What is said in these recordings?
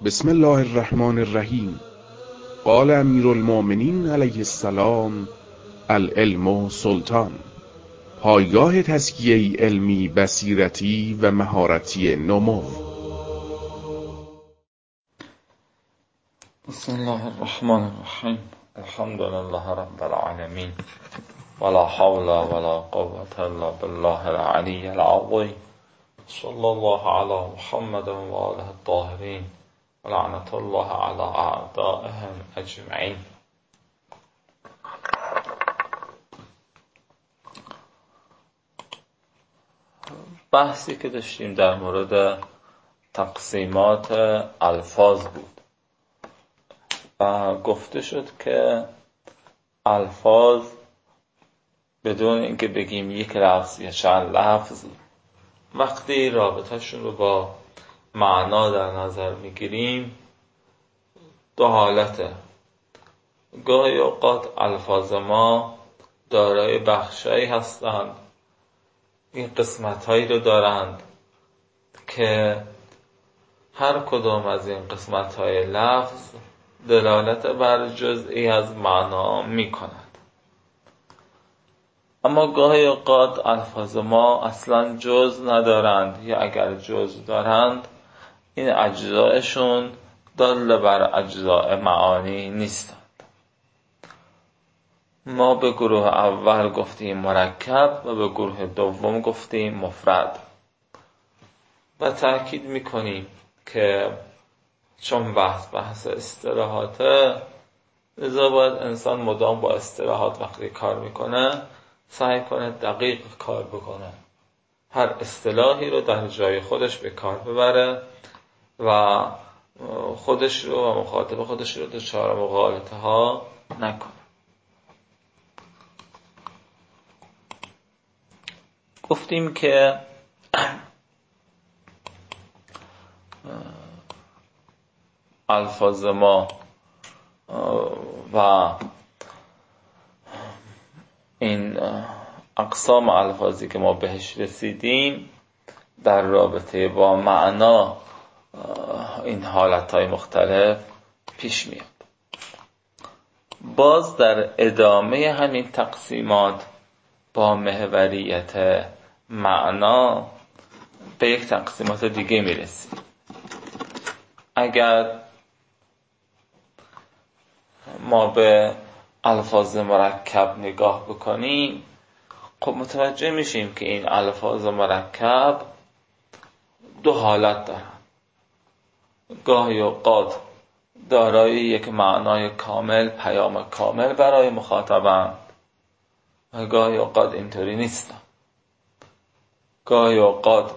بسم الله الرحمن الرحیم. قال امیر المؤمنین علیه السلام: العلم سلطان. پایگاه تزکیه علمی، بصیرتی و مهارتی نمو. بسم الله الرحمن الرحیم. الحمد لله رب العالمین، ولا حول ولا قوة الا بالله العلی العظیم. صلی الله علی محمد و آله الطاهرین و لعنت الله علی اعدائهم اجمعین. بحثی که داشتیم در مورد تقسیمات الفاظ بود و گفته شد که الفاظ بدون اینکه بگیم یک لفظ یا چند لفظ، وقتی رابطهشون رو با معنا در نظر میگیریم دو حالته. گاهی اوقات الفاظ ما دارای بخشایی هستند، این قسمت‌هایی رو دارند که هر کدام از این قسمت‌های لفظ دلالت بر جزئی از معنا می‌کند. اما گاهی اوقات الفاظ ما اصلا جز ندارند، یا اگر جز دارند این اجزایشون دال بر اجزای معانی نیستند. ما به گروه اول گفتیم مرکب و به گروه دوم گفتیم مفرد و تأکید میکنیم که چون بحث اصطلاحاته، لذا باید انسان مدام با اصطلاحات وقتی کار میکنه سعی کنه دقیق کار بکنه، هر اصطلاحی رو در جای خودش به کار ببره و خودش رو و مخاطب خودش رو دچار مغالطه ها نکنه. گفتیم که الفاظ ما و این اقسام الفاظی که ما بهش رسیدیم در رابطه با معنا این حالتهای مختلف پیش میاد. باز در ادامه همین تقسیمات با محوریت معنا به یک تقسیمات دیگه میرسیم. اگر ما به الفاظ مرکب نگاه بکنیم، خب متوجه میشیم که این الفاظ مرکب دو حالت دارن. گاهی اوقات دارای یک معنای کامل، پیام کامل برای مخاطبند و گاهی اوقات اینطوری نیستن. گاهی اوقات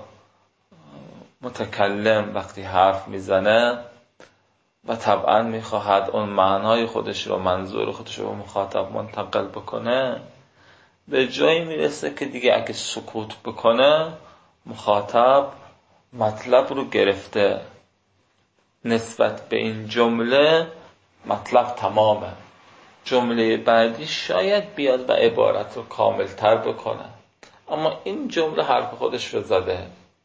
متکلم وقتی حرف میزنه و طبعا میخواهد اون معنای خودش رو، منظور خودش رو به مخاطب منتقل بکنه، به جایی میرسه که دیگه اگه سکوت بکنه مخاطب مطلب رو گرفته، نسبت به این جمله مطلب تمامه، جمله بعدی شاید بیاد و عبارت رو کامل تر بکنه، اما این جمله حرف خودش رو زده.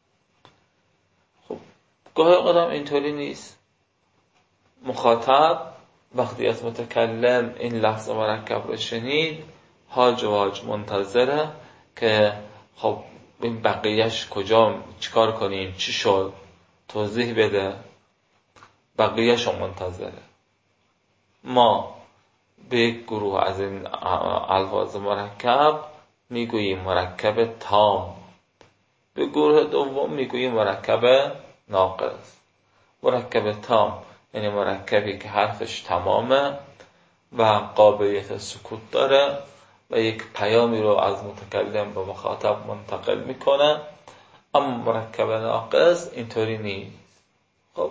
خب گاهی قدم اینطوری نیست. مخاطب وقتی از متکلم این لفظ مرکب رو شنید، هاج و واج منتظره که خب این بقیهش کجا، چیکار کنیم، چی شد، توضیح بده. بقیهش منتظره. ما به یک گروه از این الفاظ مرکب میگوییم مرکب تام، به گروه دوم میگوییم مرکب ناقص. مرکب تام یعنی مرکبی که حرفش تمامه و قابلیت سکوت داره و یک پیامی رو از متکلم به مخاطب منتقل میکنه. اما مرکب ناقص اینطوری نیست. خب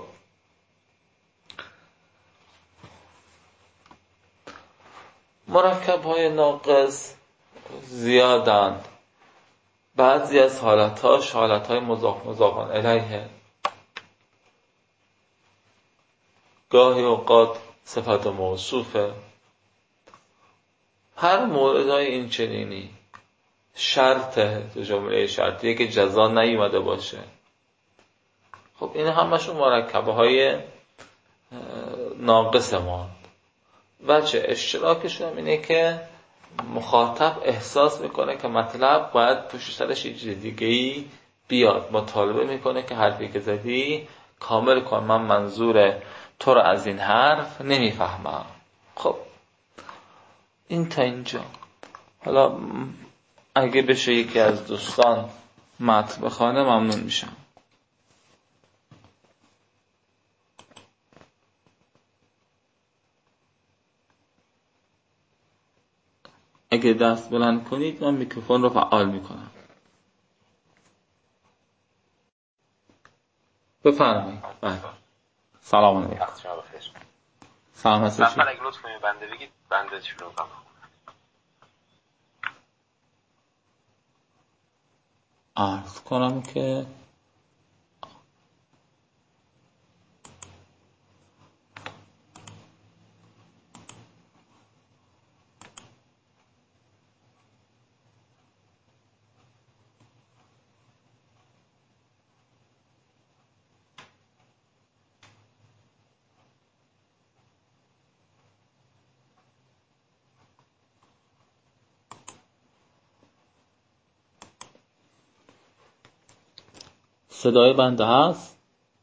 مرکب های ناقص زیادند. بعضی از حالتاش حالتهای مضاف الیه، گاهی اوقات صفت موصوفه. هر موردای این چنینی شرطه، تو جمله شرطیه که جزا نیومده باشه. خب این همشون مرکبه های ناقص ماند. وجه اشتراکش هم اینه که مخاطب احساس میکنه که مطلب باید پشت سرش یه چیز دیگه‌ای بیاد. مطالبه میکنه که حرفی که زدی کامل کن، من منظور تو رو از این حرف نمیفهمم. خب این تا اینجا. حالا اگه بشه یکی از دوستان متن بخونه ممنون میشم. اگه دست بلند کنید من میکروفون رو فعال میکنم. بفرمایید. بله. سلام علیکم. سلام هستید. اگه لطف کنید بنده بگید بنده شروع کنم. عرض کنم که صدای بنده هست؟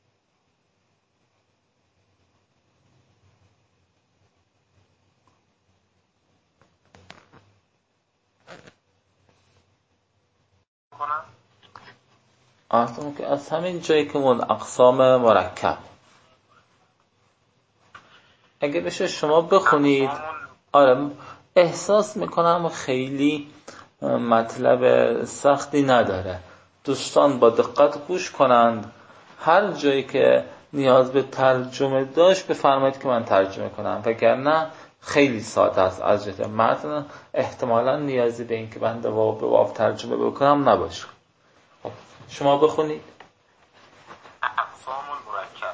عرضم که از همین جایی که اقسام مرکب اگه بشه شما بخونید. آره احساس میکنم خیلی مطلب سختی نداره. دوستان با دقت گوش کنند. هر جایی که نیاز به ترجمه داشت بفرمایید که من ترجمه کنم، وگرنه خیلی ساده است. از جهت متن احتمالاً نیازی به این که بنده واو به واو ترجمه بکنم نباشه. خب شما بخونید. اقسام المرکب: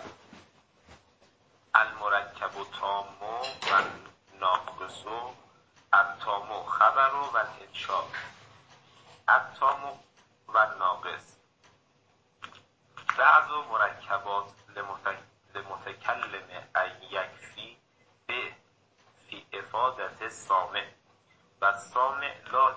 المرکب تام و ناقص، التام خبر و الانشاء، التام و ناقص. بعض مرکبات لمتکلم ان یکفی به فی افادت السامع و السامع لا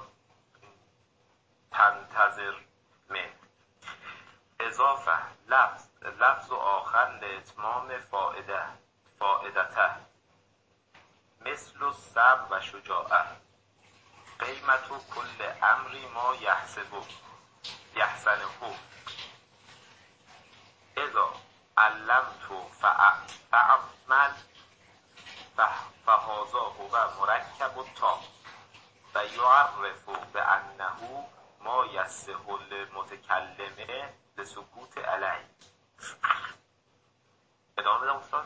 تنتظر من اضافه لفظ آخر لاتمام فائدته مثل الصبر و شجاعه. قیمت کل امری ما یحسنه اذا علمت فعمل فهذا هو مرکب التام و یعرف بانه ما یصح المتکلم لسکوت علیه. ادامه بدم استاد؟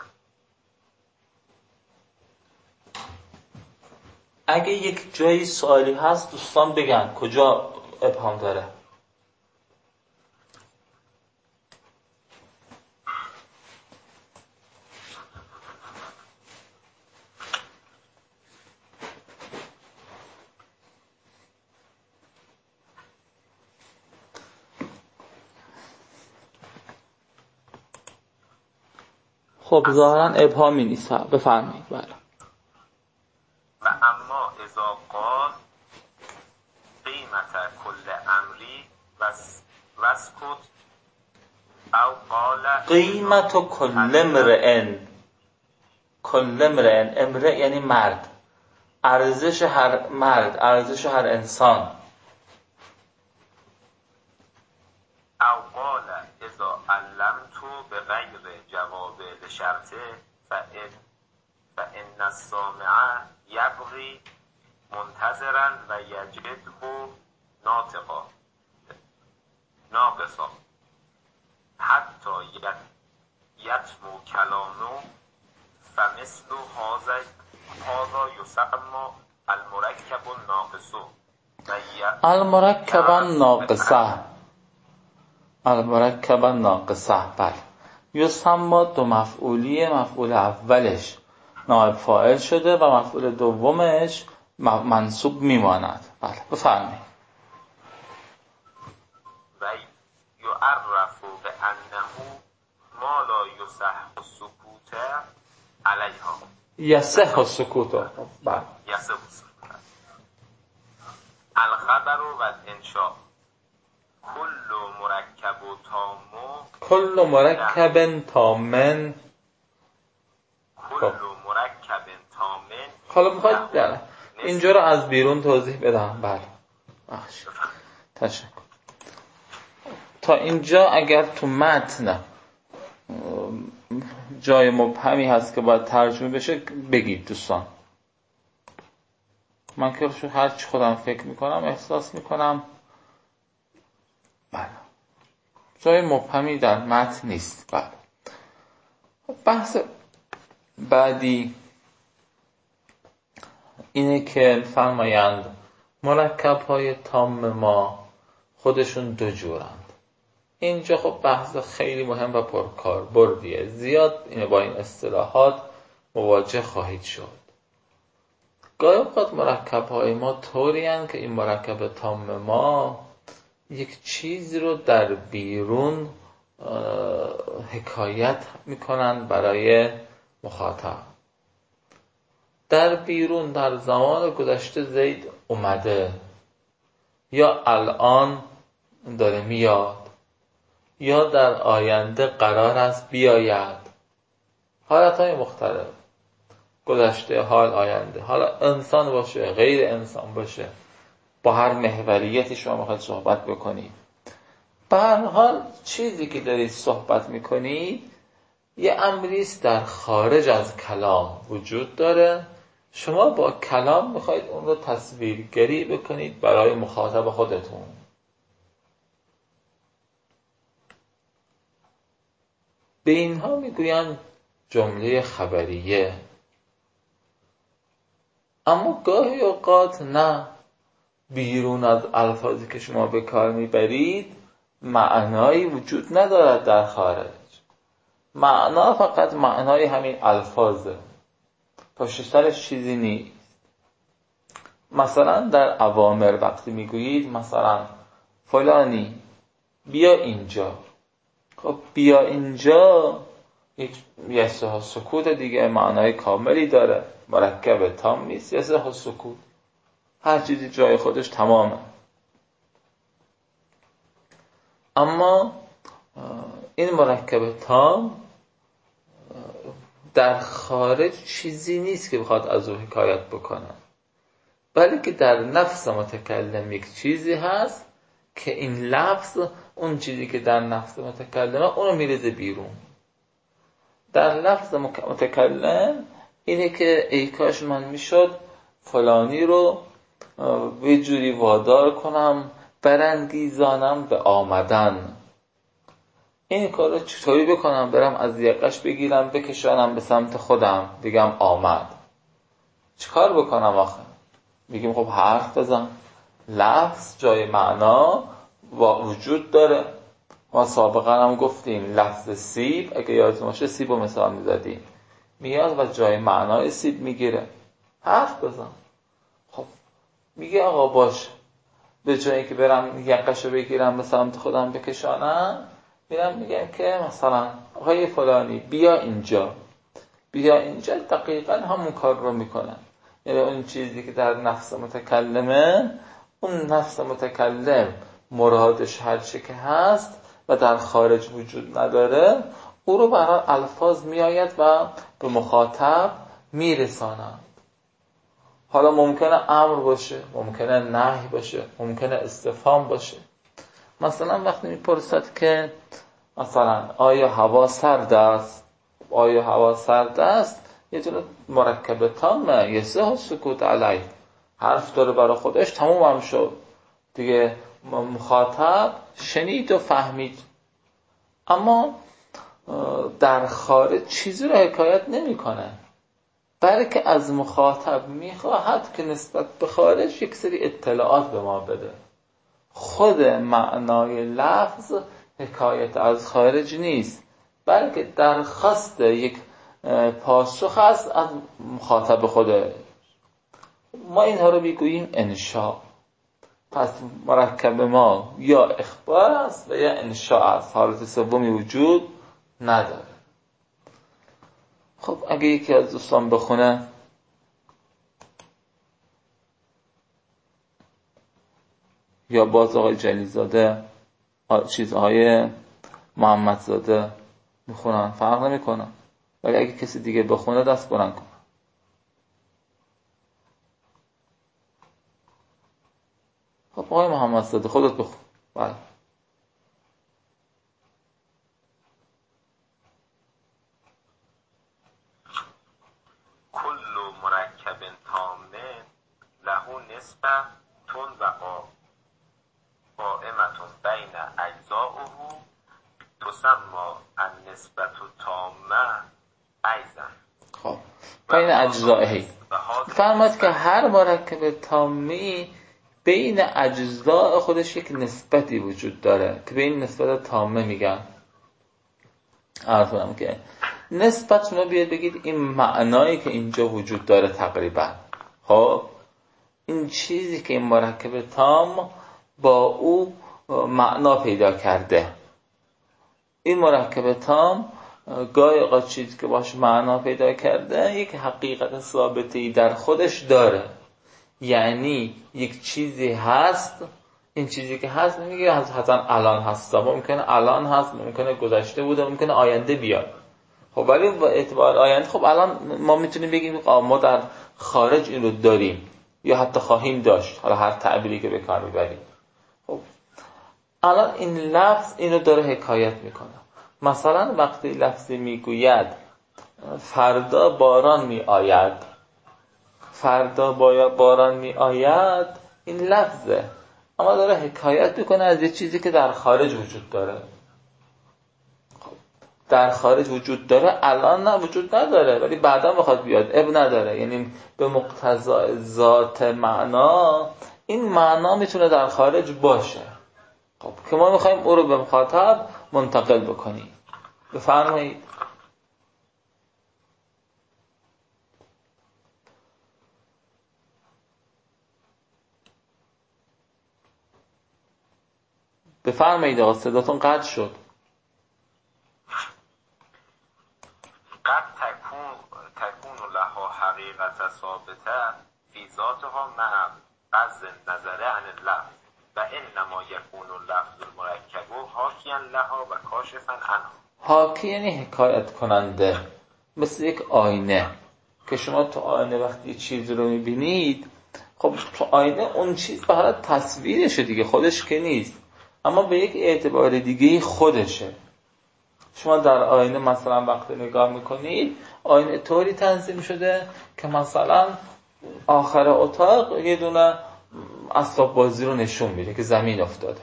اگه یک جایی سوالی هست دوستان بگن کجا ابهام داره. خب ظاهرا ابهامی نیست. بفرمایید. بله. و اما اذا قال قیمت کل امری واسکت او قال قیمت کل امرئن. کل امرئن، امرئ یعنی مرد، ارزش هر مرد، ارزش هر انسان. او قال اذا علمت بغیر جواب لشرطه فان السامع یبغي منتظرا و یجده ناقصا حتی یتمو کلامو فمثل هذا یسمى المرکب الناقص. المرکب الناقصه. المرکب الناقصه. بله. یسمى دو مفعولی، مفعول اولش نائب فاعل شده و مفعول دومش منصوب میماند. بله بفرمایید. و یعرف بانه ما لا یصح السکوت علیها یصح سکوت. بله. یصح سکوت. الخبر و الانشاء کل مرکب و تامو کل مرکب تامن. کل مرکب تامن. حالا میخواید اینجا رو از بیرون توضیح بدم؟ بله. تشکر. تا اینجا اگر تو متن جای مبهمی هست که باید ترجمه بشه بگید دوستان. من که هر چی خودم فکر میکنم احساس میکنم بله جای مبهمی در متن نیست. بله. بحث بعدی اینه که فرمایند مرکب‌های تام ما خودشون دو جورند. اینجا خب بحث خیلی مهم و پرکاربردیه. زیاد اینه با این اصطلاحات مواجه خواهید شد. گاهی اوقات مرکب‌های ما طوری هستند که این مرکب تام ما یک چیزی رو در بیرون حکایت میکنن برای مخاطب. در بیرون در زمان گذشته زید اومده، یا الان داره میاد، یا در آینده قرار است بیاید. حالتهای مختلف، گذشته، حال، آینده. حالا انسان باشه، غیر انسان باشه، با هر محوریتی شما میخواید صحبت بکنید. به هر حال چیزی که دارید صحبت میکنید یه امریست در خارج از کلام وجود داره. شما با کلام میخواید اون رو تصویرگری بکنید برای مخاطب خودتون. به اینها میگویند جمله خبریه. اما گاهی اوقات نه، بیرون از الفاظی که شما به کار میبرید معنایی وجود ندارد در خارج. معنا فقط معنای همین الفاظه، پشت سرش چیزی نیست. مثلا در اوامر وقتی میگویید مثلا فلانی بیا اینجا، خب بیا اینجا یک یصح سکوت دیگه، معنای کاملی داره، مرکب تام نیست. یصح سکوت، هر چیزی جای خودش تمامه. اما این مرکب تام در خارج چیزی نیست که بخواد از او حکایت بکنه، بلکه در نفس متکلم یک چیزی هست که این لفظ اون چیزی که در نفس متکلمه اونو میریزه بیرون. در لفظ متکلم اینه که ای کاش من میشد فلانی رو به جوری وادار کنم، برانگیزانم به آمدن. این کار رو چطوری بکنم؟ برم از یقش بگیرم بکشانم به سمت خودم بگم آمد. چیکار بکنم آخه؟ میگیم خب حرف بزن. لفظ جای معنا وجود داره. ما سابقا هم گفتیم لفظ سیب، اگه یادتون باشه سیب رو مثال میزدیم، میاد و جای معنای سیب میگیره. حرف بزن. خب میگه آقا باش، به جایی که برم یقش رو بگیرم به سمت خودم بکشانم، میرم میگم که مثلا آقای فلانی بیا اینجا. بیا اینجا دقیقا همون کار رو میکنه. یعنی اون چیزی که در نفس متکلمه، اون نفس متکلم مرادش هر چه که هست و در خارج وجود نداره، او رو برای الفاظ میآید و به مخاطب میرساند. حالا ممکنه امر باشه، ممکنه نهی باشه، ممکنه استفهام باشه. مثلا وقتی میپرسد که مثلا آیا هوا سرد است؟ آیا هوا سرد است یه جور مرکب تامه، یصح سکوت علیه، حرف داره برای خودش، تموم هم شد دیگه. مخاطب شنید و فهمید. اما در خارج چیزی رو حکایت نمی کنه، بلکه از مخاطب میخواهد که نسبت به خارج یک سری اطلاعات به ما بده. خود معنای لفظ حکایت از خارج نیست، بلکه درخواست یک پاسخ است از مخاطب خودش. ما اینها رو میگوییم انشاء. پس مرکب ما یا اخبار است و یا انشاء است، حالت سومی وجود نداره. خب اگه یکی از دوستان بخونه یا باز آقای جلیزاده چیزهای محمدزاده میخونن فرق نمیکنه، ولی اگه کسی دیگه بخونه دست بلند کن. خب آقای محمدزاده خودت بخون. بله. کل مرکب تام له نسبه و قائمة بین اجزائه تسمى النسبة التامة ایضا. خب بین اجزائه فرماید که هر مرکب تامی بین اجزاء خودش یک نسبتی وجود داره که به این نسبت تامه میگن. عرض کنم که نسبت شما بیاد بگید این معنایی که اینجا وجود داره تقریبا، خب این چیزی که این مرکب تام با او معنا پیدا کرده، این مرکب تام گاهی اوقات چیزی که باش معنا پیدا کرده یک حقیقت ثابتی در خودش داره. یعنی یک چیزی هست، این چیزی که هست نمیگه حتما الان هست، ممکنه الان هست، ممکنه گذشته بوده، ممکنه آینده بیاد. خب ولی با اعتبار آینده خب الان ما میتونیم بگیم ما در خارج این رو داریم یا حتی خواهیم داشت، حالا هر تعبیری که به کار میبریم. خب الان این لفظ اینو داره حکایت میکنه. مثلا وقتی لفظی میگوید فردا باران میآید، فردا باران میآید، این لفظه اما داره حکایت میکنه از یه چیزی که در خارج وجود داره. خب در خارج وجود داره، الان نه وجود نداره، ولی بعدا بخواد بیاد اب نداره. یعنی به مقتضای ذات معنا این معنا میتونه در خارج باشه. خب که ما میخوایم او رو به مخاطب منتقل بکنیم. بفرمایید. بفرمایید آقا صداتون قطع شد. قد تكون لها حقیقت ثابته فی ذاتها مع قصد النظر عن اللفظ و انما یکون اللفظ المرکب حاکیا لها و کاشفا عنها. حاکی یعنی حکایت کننده، مثل یک آینه که شما تو آینه وقتی یه چیز رو میبینید، خب تو آینه اون چیز به حالت تصویرشه دیگه، خودش که نیست، اما به یک اعتبار دیگه خودشه. شما در آینه مثلا وقتی نگاه میکنید، آینه طوری تنظیم شده که مثلا آخر اتاق یه دونه اسباب بازی رو نشون میده که زمین افتاده.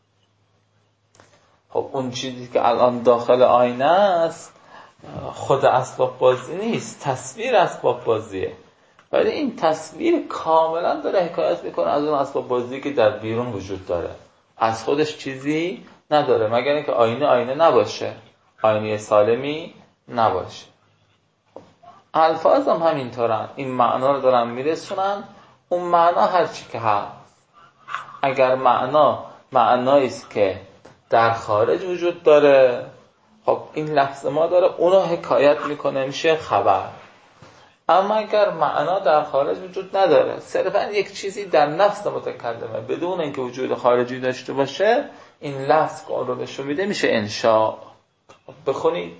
خب اون چیزی که الان داخل آینه است خود اسباب بازی نیست، تصویر اسباب بازیه، ولی این تصویر کاملا داره حکایت میکنه از اون اسباب بازی که در بیرون وجود داره، از خودش چیزی نداره، مگر اینکه آینه نباشه، آینه سالمی نباشه. الفاظ هم همینطورن، این معنا رو دارن میرسونن. اون معنا هرچی که هست، اگر معنایی است که در خارج وجود داره، خب این لفظ ما داره اونو حکایت میکنه، میشه خبر. اما اگر معنا در خارج وجود نداره، صرفا یک چیزی در نفس متکلمه بدون اینکه وجود خارجی داشته باشه، این لفظ که اون رو نشون میده میشه انشاء. بخونید.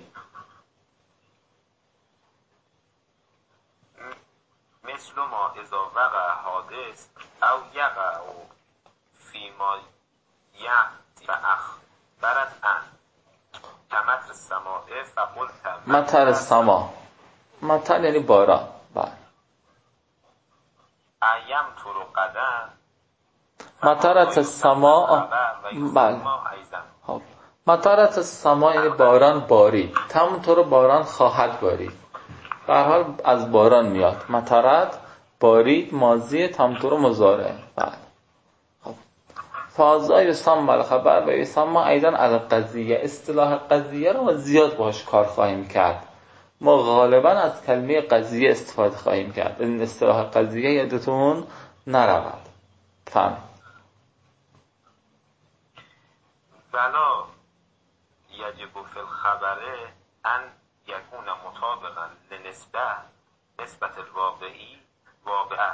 مثل ما اذا وقع حادث او یقع فیما یأتی فاخبرت عن کمطر السماء فقلت مطر السما، مطر یعنی باران. بله. ایم طور قدم مطرت السما. بله. خب مطرت السما یعنی باران بارید، تمطر باران خواهد بارید. به هر حال از باران میاد. مطرت بارید ماضی، تمطر مضارع. بله. خب فاضا یسمى الخبر و یسمى ایضا القضیه. اصطلاح قضیه رو ما زیاد باهاش کار خواهیم کرد. ما غالبا از کلمه قضیه استفاده خواهیم کرد. این اصطلاح قضیه یادتون نرود. فهم. بلا یجب فی الخبر ان یکون مطابقا نسبت الواقعی واقعه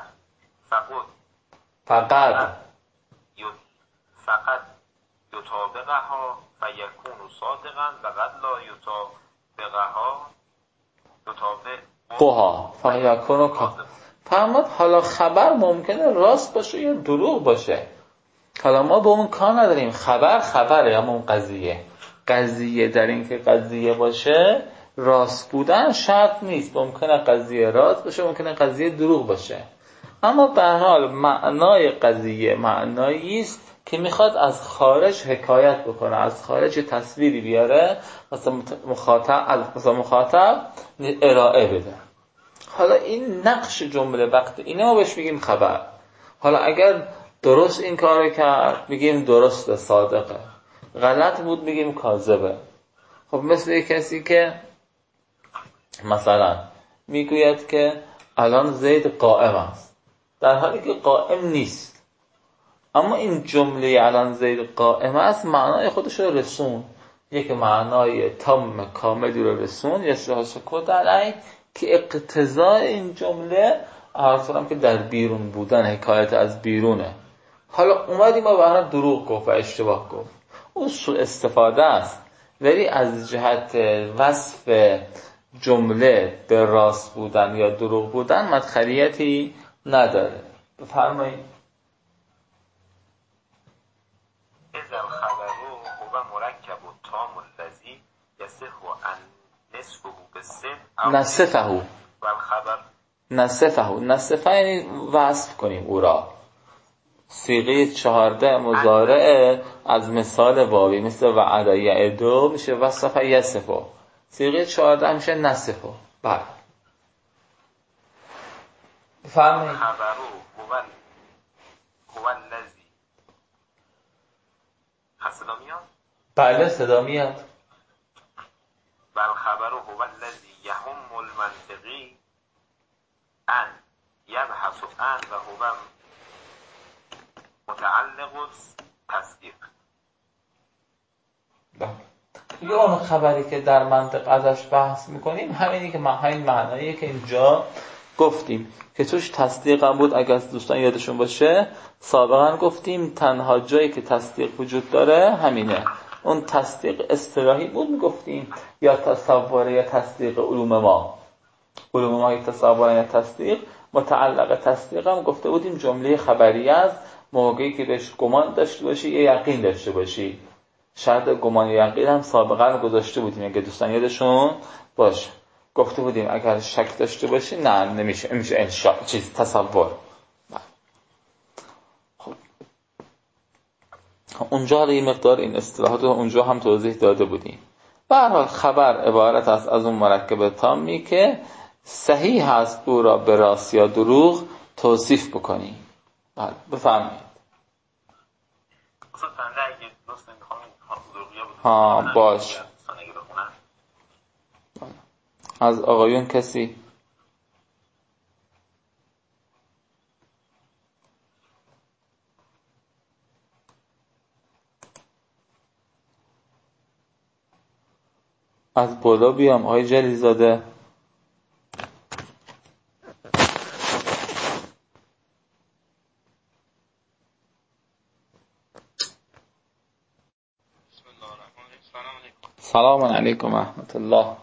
فقط یطابقها فیکون صادقا و قد لا یطابقها فیکون فرمود حالا خبر ممکنه راست باشه یا دروغ باشه. حالا ما به اون کار نداریم، خبره، اما اون قضیه در این که قضیه باشه راست بودن شرط نیست. ممکنه قضیه راست باشه، ممکنه قضیه دروغ باشه، اما به هر حال معنای قضیه معنایی است که میخواد از خارج حکایت بکنه، از خارج تصویری بیاره، مثلا مخاطب ارائه بده. حالا این نقش جمله وقتی اینه ما بهش میگیم خبر. حالا اگر درست این کار کرد میگیم درسته، صادقه، غلط بود میگیم کاذبه. خب مثل یک کسی که مثلا میگوید که الان زید قائم است در حالی که قائم نیست، اما این جمله الان زید قائم است معنای خودش رو رسون، یک معنای تام کاملی رو رسون، یا سکوت علی، که اقتضای این جمله عرض که در بیرون بودن، حکایت از بیرونه. حالا اومدیم ما برای دروغ گفت و اشتباه گفت، اون سوء استفاده است، ولی از جهت وصف جمله به راست بودن یا دروغ بودن مدخلیتی نداره. بفرمایید. اذا الخبر هو مرکب تام الذی یصح ان نصفه بالصدق نصفه یعنی وصف کنیم او را. صیغه 14 مضارع از مثال واوی مثل وعد یعدو میشه وصف یصفه، صیغه 14 میشه نصفه. بله بفرمایید. خبر هو الذی صدا میاد؟ بله صدا میاد. بل خبر هو الذی یهم المنطقی ان یبحث عن و هو متعلق تصدیق. یه اون خبری که در منطق ازش بحث میکنیم همینی که همین معناییه که اینجا گفتیم که توش تصدیق هم بود. اگر دوستان یادشون باشه سابقا گفتیم تنها جایی که تصدیق وجود داره همینه. اون تصدیق اصطلاحی بود میگفتیم یا تصوره یا تصدیق علوم ما یا تصوره یا تصدیق. متعلق تصدیق هم گفته بودیم جمله خبریه است موقعی که بهش گمان داشته باشی یا یقین داشته باشی. شرط گمان و یقین هم سابقا گذاشته بودیم اگه دوستان یادشون باشه. گفته بودیم اگر شک داشته باشی نه نمیشه انشاء تصور. خب اونجا یه مقدار این اصطلاحات رو اونجا هم توضیح داده بودیم. به هر حال خبر عبارت است از اون مرکب تامی که صحیح هست او را به راست یا دروغ توصیف بکنیم. بله بفرمایید. باش. از آقایون کسی؟ از بالا بیام آقای جلیزاده. سلام علیکم ورحمت الله.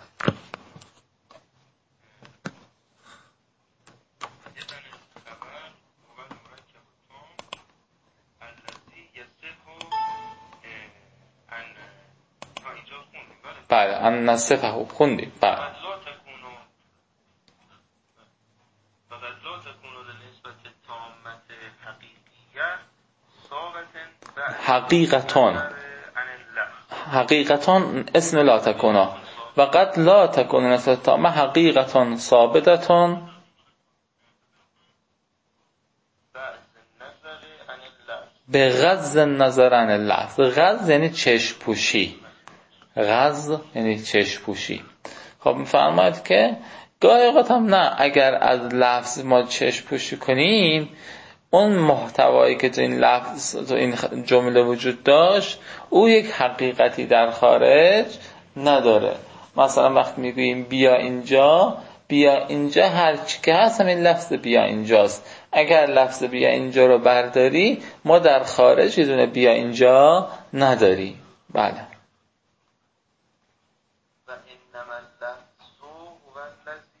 بله ان نصفه خوندیم. بله حقیقتان اسم لا تکونا و قد لا تکون نسبت تامه حقیقتان ثابتتان به غض النظر عن اللفظ. غض یعنی چشم پوشی. خب میفرماید که گاهی اوقات هم نه، اگر از لفظ ما چشم پوشی کنیم اون محتوایی که تو این لفظ تو این جمله وجود داشت او یک حقیقتی در خارج نداره. مثلا وقتی میگوییم بیا اینجا، بیا اینجا هر چی که هست همین لفظ بیا اینجاست. اگر لفظ بیا اینجا رو برداری، ما در خارج یه دونه بیا اینجا نداری. بله. و انما اللفظ هو الذی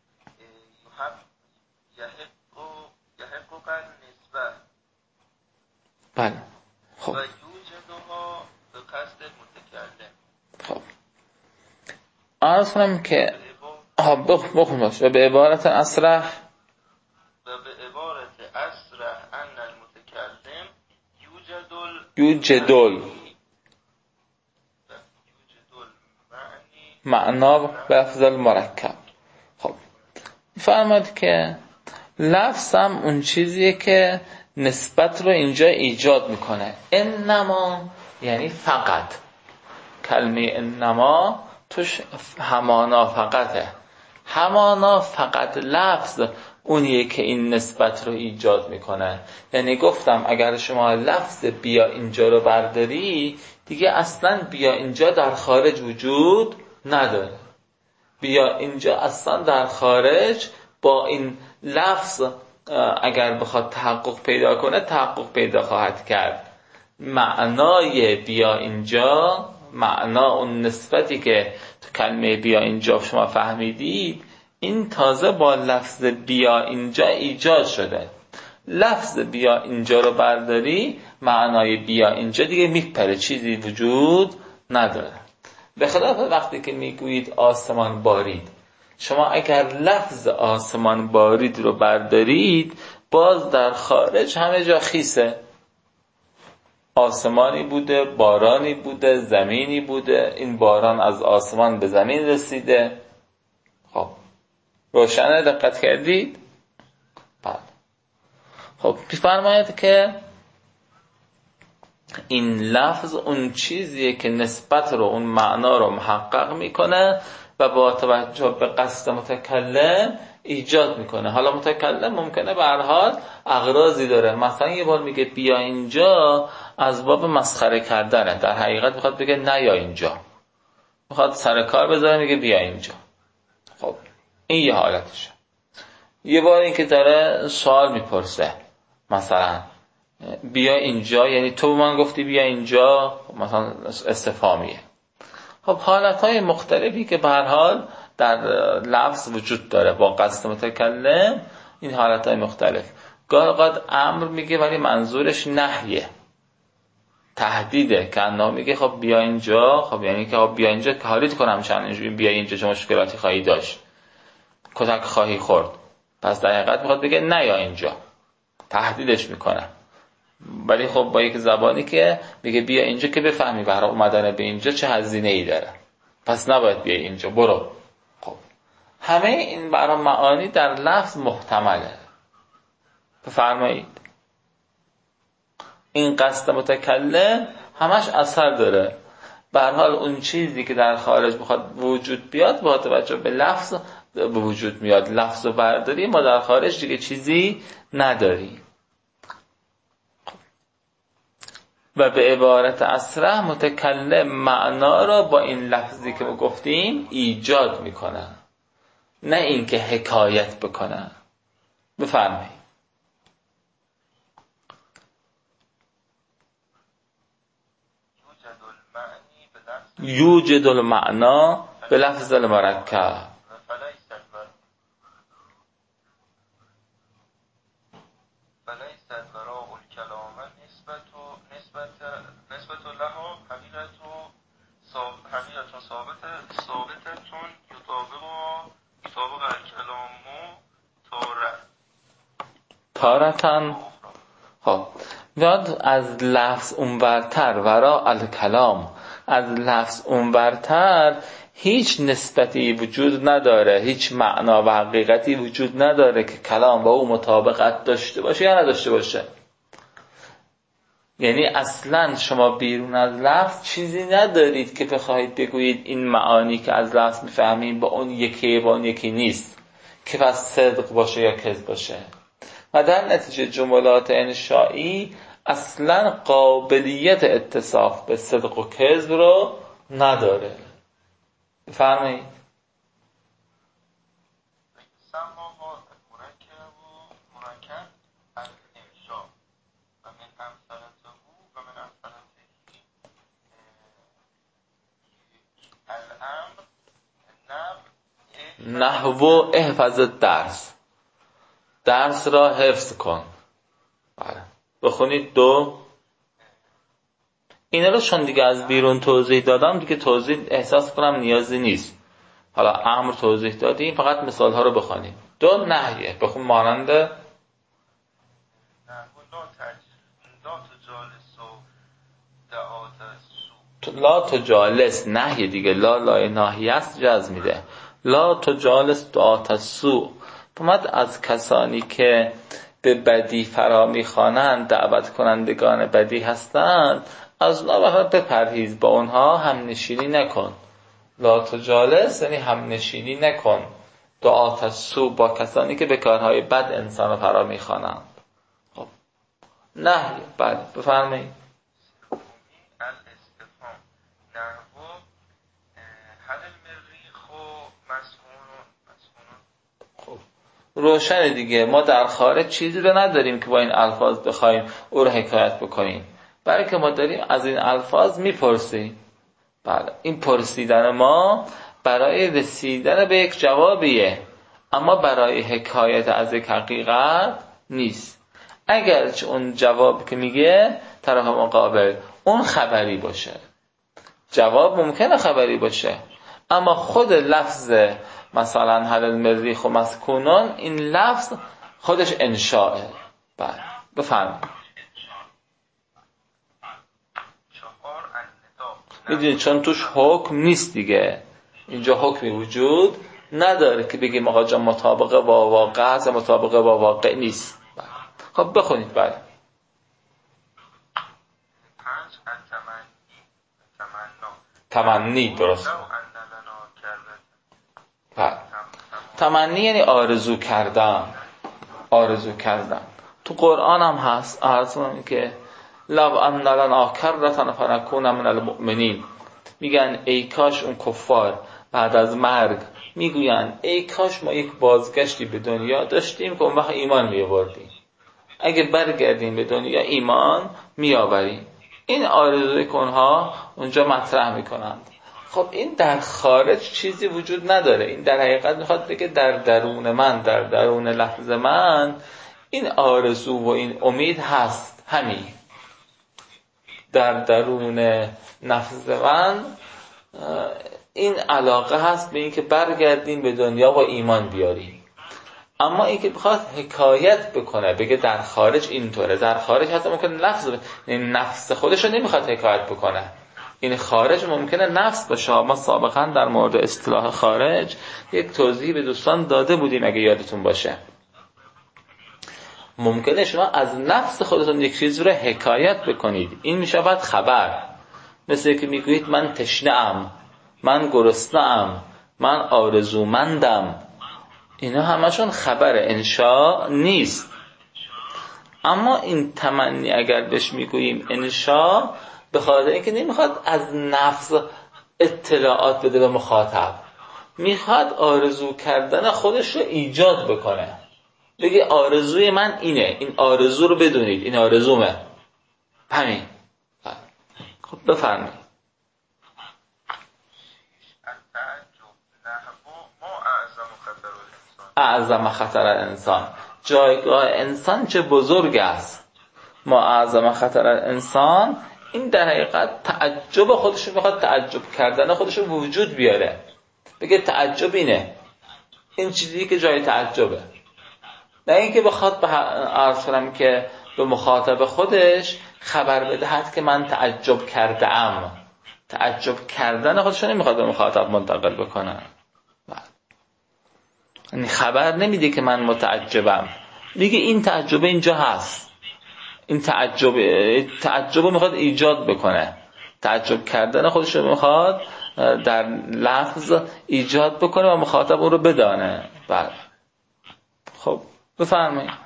یحق النسبه. بله. خب. و یوجدها به قصد المتکلم. خب. عرض کنم که بخون باشه. و به عبارت اصرح ان المتکلم یوجدل معنا به لفظ المرکب. خب فرماد که لفظ هم اون چیزیه که نسبت رو اینجا ایجاد میکنه. انما یعنی فقط. کلمه انما توش همانا فقطه. همانا فقط لفظ اونیه که این نسبت رو ایجاد میکنه. یعنی گفتم اگر شما لفظ بیا اینجا رو برداری، دیگه اصلا بیا اینجا در خارج وجود نداره. بیا اینجا اصلا در خارج با این لفظ اگر بخواد تحقق پیدا کنه تحقق پیدا خواهد کرد. معنای بیا اینجا، معنا اون نسبتی که تو کلمه بیا اینجا شما فهمیدید، این تازه با لفظ بیا اینجا ایجاد شده. لفظ بیا اینجا رو برداری، معنای بیا اینجا دیگه میپره، چیزی وجود نداره. به خلاف وقتی که میگویید آسمان بارید، شما اگر لفظ آسمان بارید رو بردارید، باز در خارج همه جا خیسه. آسمانی بوده، بارانی بوده، زمینی بوده، این باران از آسمان به زمین رسیده. خب روشنه؟ دقت کردید؟ بله. خب می‌فرماید که این لفظ اون چیزیه که نسبت رو، اون معنا رو محقق میکنه و با توجه به قصد متکلم ایجاد میکنه. حالا متکلم ممکنه به هر حال اغراضی داره. مثلا یه بار میگه بیا اینجا از باب مسخره کردنه، در حقیقت میخواد بگه نیا اینجا، میخواد سر کار بذاره میگه بیا اینجا. خب این یه حالتشه. یه بار این که داره سوال میپرسه، مثلا بیا اینجا، یعنی تو من گفتی بیا اینجا، مثلا استفهامیه. خب حالتهای مختلفی که به هر حال در لفظ وجود داره با قصد متکلم، این حالتهای مختلف. گاهی اوقات امر میگه ولی منظورش نهیه، تهدیده، که انا میگه خب بیا اینجا، خب یعنی که خب بیا اینجا که حالیت کنم چند اینجوری، بیا اینجا چه مشکلاتی خواهی داشت، کتک خواهی خورد. پس در حقیقت میخواد بگه نیا اینجا، تهدیدش میکنه. ولی خب با یک زبانی که میگه بیا اینجا که بفهمی برای اومدن به اینجا چه هزینه‌ای داره، پس نباید بیا اینجا، برو. خب همه این برای معانی در لفظ محتمله. بفرمایید این قصد متکلم همش اثر داره. به هر حال اون چیزی که در خارج بخواد وجود بیاد با توجه به لفظ به وجود میاد. لفظ رو برداری، ما در خارج دیگه چیزی نداریم. و به عبارت اصرح متکلم معنا را با این لفظی که ما گفتیم ایجاد میکنه، نه اینکه حکایت بکنه. بفرمایید. یوجد المعنا به لفظ المرکب. نسبت لها حقیقت ثابتتون یطابق الکلام تارتن. خب یاد از لفظ اونورتر، ورا الکلام، از لفظ اونورتر هیچ نسبتی وجود نداره، هیچ معنا و حقیقتی وجود نداره که کلام با او مطابقت داشته باشه یا نداشته باشه. یعنی اصلا شما بیرون از لفظ چیزی ندارید که بخواهید بگویید این معانی که از لفظ میفهمیم با اون یکی نیست، که پس صدق باشه یا کذب باشه. و در نتیجه جملات انشائی اصلا قابلیت اتصاف به صدق و کذب رو نداره. بفرمایید. نحو احفظ درس را حفظ کن. بله. بخونید 2. اینا رو چون دیگه از بیرون توضیح دادم دیگه توضیح احساس کنم نیازی نیست. حالا امر توضیح دادیم، فقط مثال ها رو بخونیم. 2 نهیه بخون مانند لا تجالس، نهی دیگه، لا ناهیه است، جزم میده. لا تجالس دعات السوء. اومد از کسانی که به بدی فرا میخوانند، دعوت کنندگان بدی هستند، از اونها بپرهیز، با اونها هم نشینی نکن. لا تجالس یعنی هم نشینی نکن. دعات السوء، با کسانی که به کارهای بد انسان رو فرا میخوانند. خب نهی. بله بفرمایید. روشن دیگه، ما در خارج چیزی رو نداریم که با این الفاظ بخوایم او رو حکایت بکنیم، بلکه ما داریم از این الفاظ میپرسیم. بله، این پرسیدن ما برای رسیدن به یک جوابیه، اما برای حکایت از یک حقیقت نیست. اگرچه اون جواب که میگه طرف مقابل اون خبری باشه، جواب ممکنه خبری باشه، اما خود لفظ مثلا هل المریخ و مسکونون، این لفظ خودش انشاءه. بله بفرمایید. میدونید چون توش حکم نیست دیگه، اینجا حکمی وجود نداره که بگیم آقا جا مطابقه با واقع است، مطابقه با واقع نیست. بله. خب بخونید. بله. تمنی، درست. بله. تمنی یعنی آرزو کردن. آرزو کردن تو قرآن هم هست. آرزو که لو ان لنا کرة فنکون من المؤمنین. میگن ای کاش اون کفار بعد از مرگ میگوین ای کاش ما یک بازگشتی به دنیا داشتیم که اون وقت ایمان میآوردیم. اگه برگردیم به دنیا ایمان میآوریم. این آرزوی که اونها اونجا مطرح میکنند. خب این در خارج چیزی وجود نداره. این در حقیقت میخواد بگه در درون من، در درون لحظ من این آرزو و این امید هست. همین در درون نفس من این علاقه هست به این که برگردیم به دنیا و ایمان بیاریم. اما این که بخواد حکایت بکنه بگه در خارج اینطوره، در خارج حتی ممکنه لفظ این نفس خودش رو نمیخواد حکایت بکنه. این خارج ممکنه نفس باشه. ما سابقا در مورد اصطلاح خارج یک توضیح به دوستان داده بودیم اگه یادتون باشه. ممکنه شما از نفس خودتون یک چیز رو حکایت بکنید، این میشود خبر. مثل که میگویید من تشنه‌ام، من گرسنه‌ام، من آرزومندم. اینا همشون خبر، انشا نیست. اما این تمنی اگر بهش میگوییم انشا، به خاطر اینکه نمیخواد از نفس اطلاعات بده به مخاطب، میخواد آرزو کردن خودش رو ایجاد بکنه. بگه آرزوی من اینه، این آرزو رو بدونید، این آرزومه. همین. خب بفرمایید. اعظم خطر الانسان، جایگاه انسان چه بزرگ است. ما اعظم خطر الانسان، این در حقیقت تعجب خودش رو میخواد، تعجب کردن خودش رو وجود بیاره. بگه تعجب اینه، این چیزی که جای تعجبه. نه اینکه بخواد به عرض کنم که به مخاطب خودش خبر بدهد که من تعجب کرده ام. تعجب کردن خودش رو نمیخواد به مخاطب منتقل بکنه. یعنی خبر نمیده که من متعجبم، میگه این تعجب اینجا هست. این تعجب میخواد ایجاد بکنه. تعجب کردن خودش رو میخواد در لفظ ایجاد بکنه و مخاطب اون رو بدانه. بله. خب بفرمایید.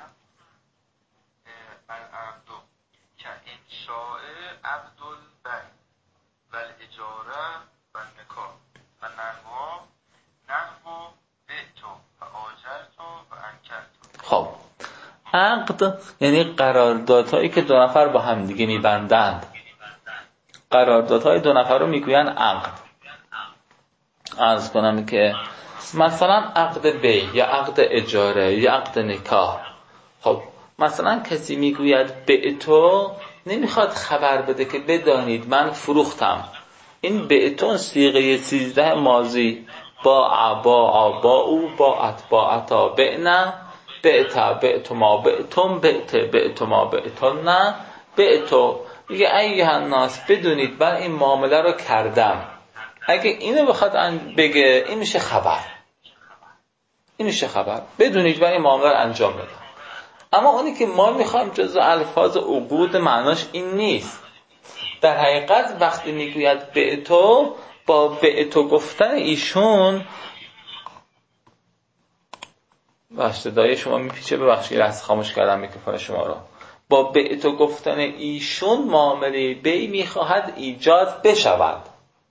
و نحو بعتو و آجرتو و انکرتو. خب عقد یعنی قراردادهایی که دو نفر با هم دیگه میبندند. قراردادهای دو نفر رو میگوین عقد. عرض کنم که مثلا عقد بیع یا عقد اجاره یا عقد نکاح. خب مثلا کسی میگوید بعتو، نمیخواد خبر بده که بدانید من فروختم. این بعتون صیغه 13 ماضی با او با اتباعتا بعنا بعتا بعتما بعتم بعتما بعتن بعتو. میگه ایها الناس بدونید من این معامله رو کردم. اگه اینو بخواد بگه این میشه خبر. این میشه خبر. بدونید من این معامله رو انجام بدم. اما اونی که ما میخوایم جزو الفاظ عقود معناش این نیست. در حقیقت وقتی میگوید بعتو، با بعتو گفتن ایشون صدای شما میپیچه، ببخشید از خاموش کردم میکروفون شما رو. با بعتو گفتن ایشون معامله بیع میخواهد ایجاد بشود.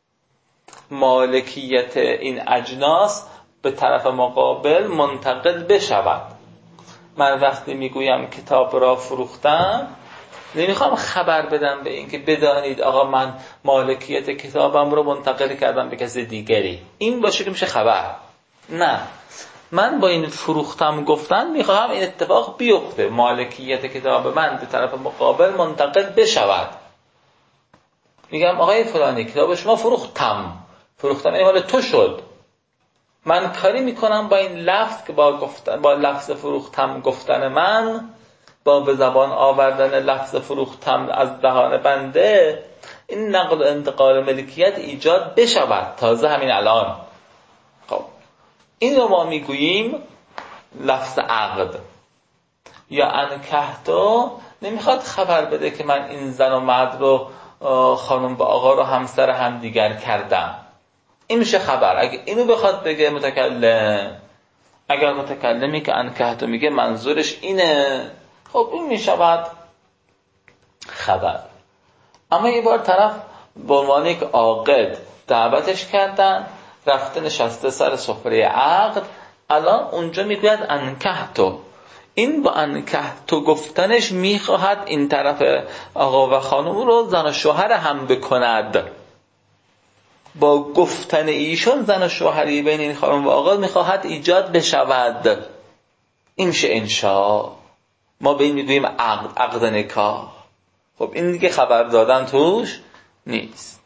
مالکیت این اجناس به طرف مقابل منتقل بشود. من وقتی میگویم کتاب را فروختم، نمیخوام خبر بدم به این که بدانید آقا من مالکیت کتابم رو منتقل کردم به کسی دیگری. این باشه که میشه خبر. نه، من با این فروختم گفتن میخوام این اتفاق بیفته، مالکیت کتاب من به طرف مقابل منتقل بشود. میگم آقای فلانی کتاب شما فروختم این حال تو شد. من کاری میکنم با این لفظ که با لفظ فروختم گفتن من، با به زبان آوردن لفظ فروختم از دهان بنده، این نقل و انتقال ملکیت ایجاد بشود تازه همین الان. خب این رو ما میگوییم لفظ عقد. یا انکحتو نمیخواد خبر بده که من این زن و مرد رو، خانم با آقا رو همسر هم دیگر کردم. این میشه خبر. اگه اینو بخواد بگه متکلم، اگر متکلمی که انکحتو میگه منظورش اینه، خب این میشود خبر. اما یه بار طرف به عنوان یک عاقد دعوتش کردن، رفته نشسته سر سفره عقد، الان اونجا میگوید انکحتو. این با انکحتو گفتنش میخواهد این طرف آقا و خانم رو زن و شوهر هم بکند. با گفتن ایشون زن و شوهری بین این خانم و آقا میخواهد ایجاد بشود. این میشه انشاء. ما به این میگوییم عقد نکاح. خب این دیگه خبر دادن توش نیست.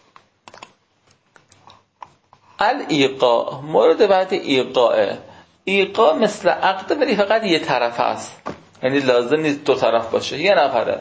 الایقاع، مورد بعد ایقاعه. ایقاع مثل عقد ولی فقط یه طرف است، یعنی لازم نیست دو طرف باشه، یه نفره.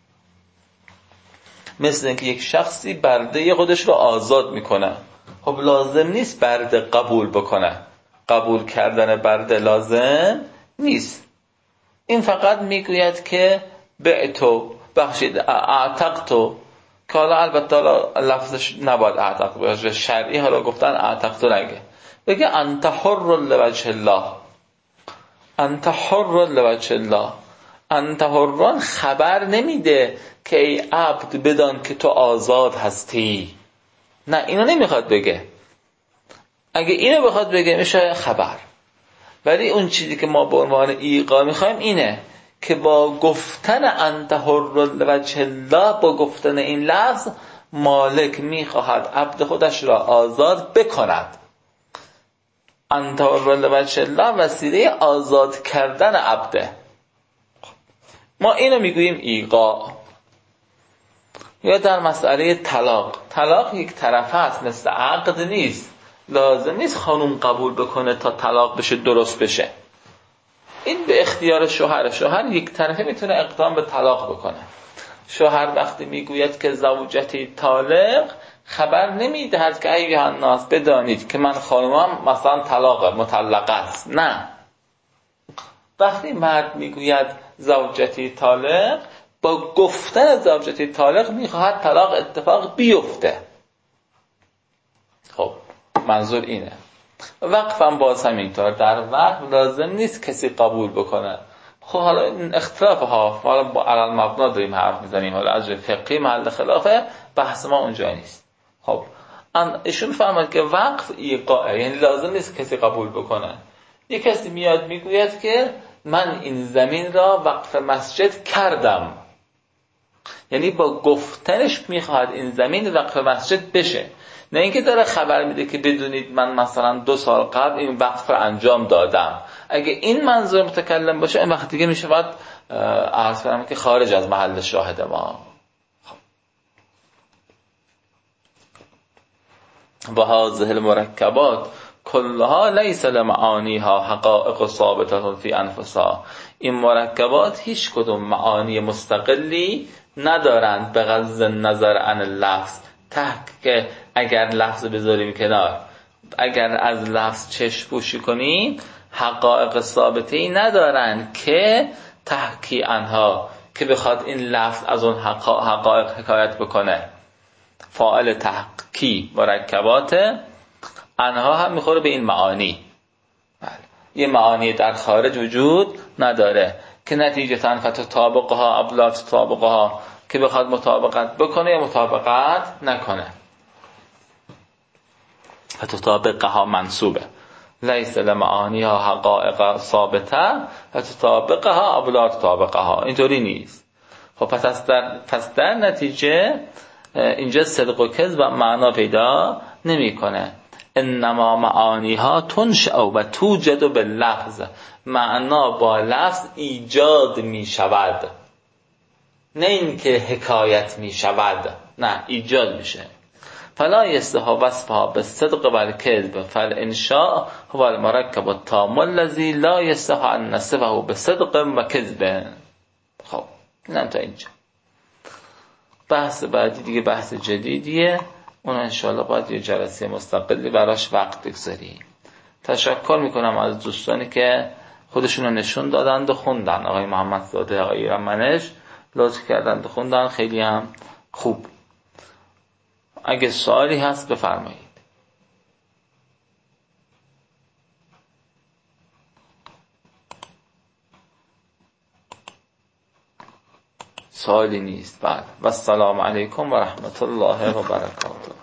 مثل اینکه یک شخصی برده خودش رو آزاد میکنه، خب لازم نیست برده قبول بکنه، قبول کردن برده لازم نیست. این فقط میگوید که بعتو، اعتقتو، که حالا البته لفظش نباید اعتق باشه، شرعی حالا گفتن اعتقتو نگه، بگه انت حر لوجه الله، انت حر لوجه الله. انت حران خبر نمیده که ای عبد بدان که تو آزاد هستی. نه، اینو نمیخواد بگه. اگه اینو بخواد بگه میشه خبر. ولی اون چیزی که ما به عنوان ایقاع میخوایم اینه که با گفتن انت حر لوجه الله، با گفتن این لفظ، مالک میخواهد عبد خودش را آزاد بکند. انت حر لوجه الله وسیله آزاد کردن عبده. ما اینو میگوییم ایقاع. یا در مسئله طلاق یک طرفه است، مثل عقد نیست. لازم نیست خانوم قبول بکنه تا طلاق بشه، درست بشه. این به اختیار شوهر. شوهر یک طرفه میتونه اقدام به طلاق بکنه. شوهر وقتی میگوید که زوجتی طالق، خبر نمیدهد که ایها الناس بدانید که من خانومم مثلا مطلقه است. نه، وقتی مرد میگوید زوجتی طالق، با گفتن زوجتی طالق میخواهد طلاق اتفاق بیفته. خب منظور اینه. وقفم باز همینطور، در وقف لازم نیست کسی قبول بکنه. خب حالا این اختلاف ها، حالا با علل مبنا داریم حرف میزنیم، حالا از فقهی محل خلافه، بحث ما اونجا نیست. خب ایشون فهمد که وقف ایقاعه، یعنی لازم نیست کسی قبول بکنه. یک کسی میاد میگوید که من این زمین را وقف مسجد کردم، یعنی با گفتنش میخواد این زمین وقف مسجد بشه، نه اینکه داره خبر میده که بدونید من مثلا 2 سال قبل این وقف رو انجام دادم. اگه این منظور متکلم باشه این وقت دیگه میشه باید عرض کنم که خارج از محل شاهد ما. و هذه المرکبات کلها لیس لمعانیها حقائق ثابته فی انفسها. این مرکبات هیچ کدوم معانی مستقلی ندارند به غض النظر عن اللفظ. که اگر لفظ بذاریم کنار، اگر از لفظ چشم پوشی کنیم، حقائق ثابته‌ای ندارند که تحکی عنها، که بخواد این لفظ از اون حقایق حکایت بکنه. فاعل تحکی مرکبات، عنها هم میخوره به این معانی. بله. یه معانی در خارج وجود نداره که نتیجتاً فتطابقها ابلا تطابقها، که بخواد مطابقت بکنه یا مطابقت نکنه. فتطابقها منصوبه، لیس لمعانیها حقائق ثابته فتطابقها ابلا تطابقها، اینطوری نیست. خب پس در نتیجه اینجا صدق و کذب و معنا پیدا نمیکنه. انما معانیها تنشأ و توجد باللفظ، معنا با لفظ ایجاد می شود، نه اینکه حکایت می شود، نه ایجاد میشه. فلا یصح وصفها بالصدق و الکذب فالانشاء هو المرکب التام الذی لا یصح ان نصفه بصدق و کذب. خب اینم تا اینجا. بحث بعدی دیگه بحث جدیدیه، اون انشاءالله باید یه جلسه مستقلی براش وقت بگذاریم. تشکر میکنم از دوستانی که خودشون رو نشون دادند و خوندن. آقای محمد زاده، آقای ایرانمنش لطف کردند و خوندن، خیلی هم خوب. اگه سوالی هست بفرمایید. سوالی نیست؟ بله. و السلام علیکم و رحمت الله و برکاته.